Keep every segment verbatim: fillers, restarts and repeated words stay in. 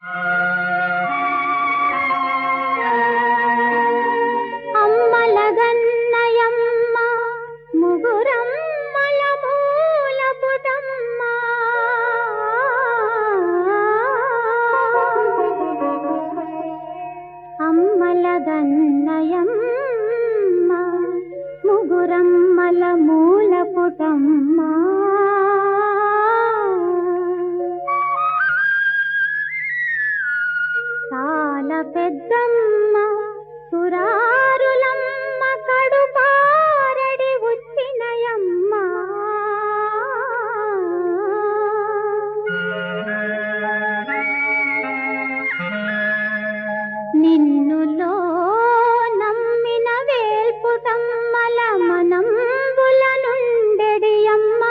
అమ్మలగన్నయమ్మ ముగురమ్మల మూలపుటమ్మ అమ్మలగన్నయమ్మ ముగురమ్మల మూలపుటమ్మ చాలా పెద్దమ్మ సురారులమ్మ కడుపారడి వచ్చినయమ్మ నిన్నులో నమ్మిన వేల్పుటమ్మల మనంబుల నుండెడియమ్మ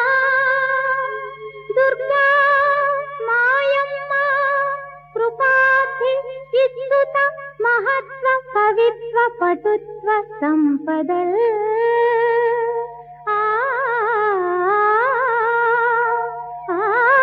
దుర్గా మాయమ్మ కృపాధి ఇచ్చుత మహత్వ కవిత్వ పటుత్వ సంపదల్ ఆ ఆ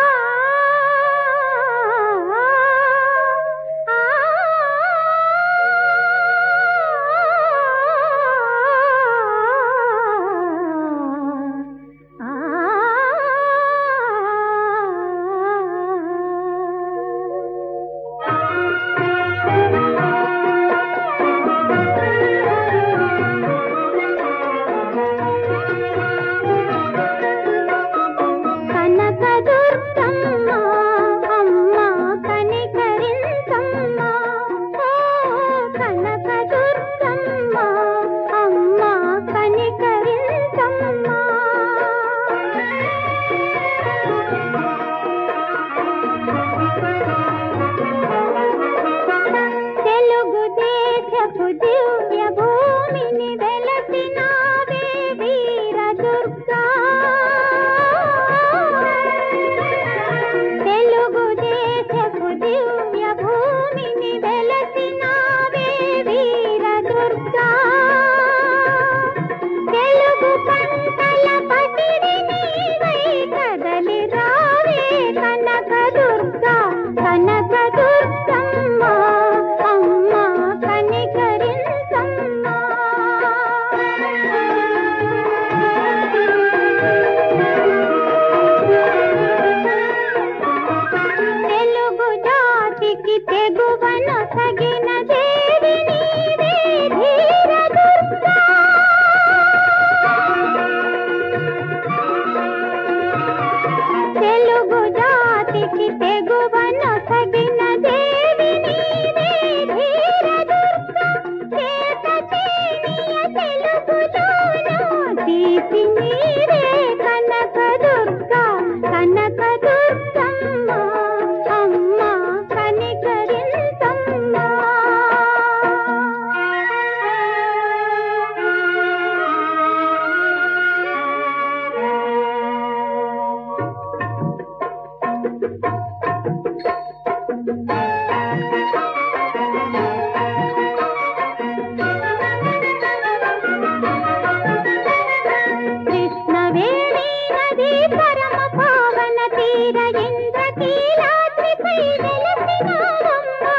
దివ్య భూమిని వెలసినావే వీర దుర్గా తెలుగు దేశపు దివ్య భూమిని వెలసినావే వీర దుర్గా తెలుగు పంటల పసిడి నీవై కదలి రావే కనక దుర్గా కనక దుర్గమ్మ అమ్మ కనికరించమ్మా తెలుగు జాతికి తెగువన తగిన దేవి నీవే ధీర దుర్గా తెలుగు జాతికి తెగువన తగిన దేవి నీవే ధీర దుర్గా చేత చేనియ తెలుగులోన తీసి నీవే కనక దుర్గా కనక దుర్గమ్మ అమ్మ కనికరించమ్మా కృష్ణవేణి నది పరమ పావన తీర ఇంద్రకీలాద్రిపై వెలసినావమ్మా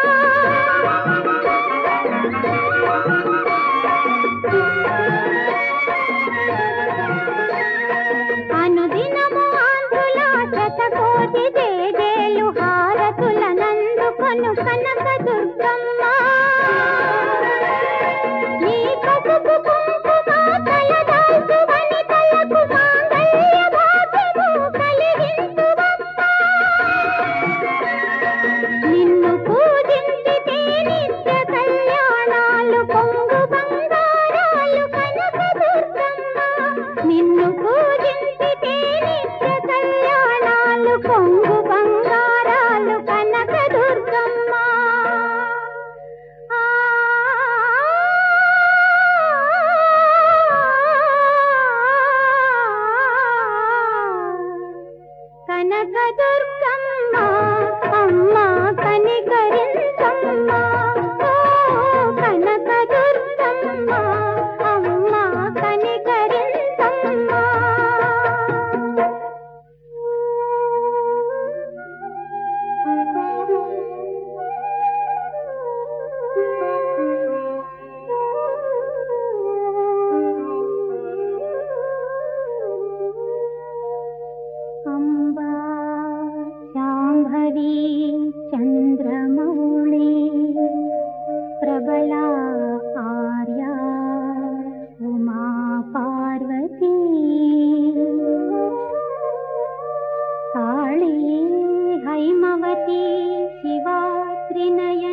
అనుదినము ఆంధ్రుల శతకోటి జేజేలు హారతులనందుకొను కనక దుర్గమ్మ నీ పసుపు కుంకుమ కలదాల్చు వనితలకు మాంగళ్య భాగ్యము కలిగించువమ్మా నిన్ను శివా త్రినయన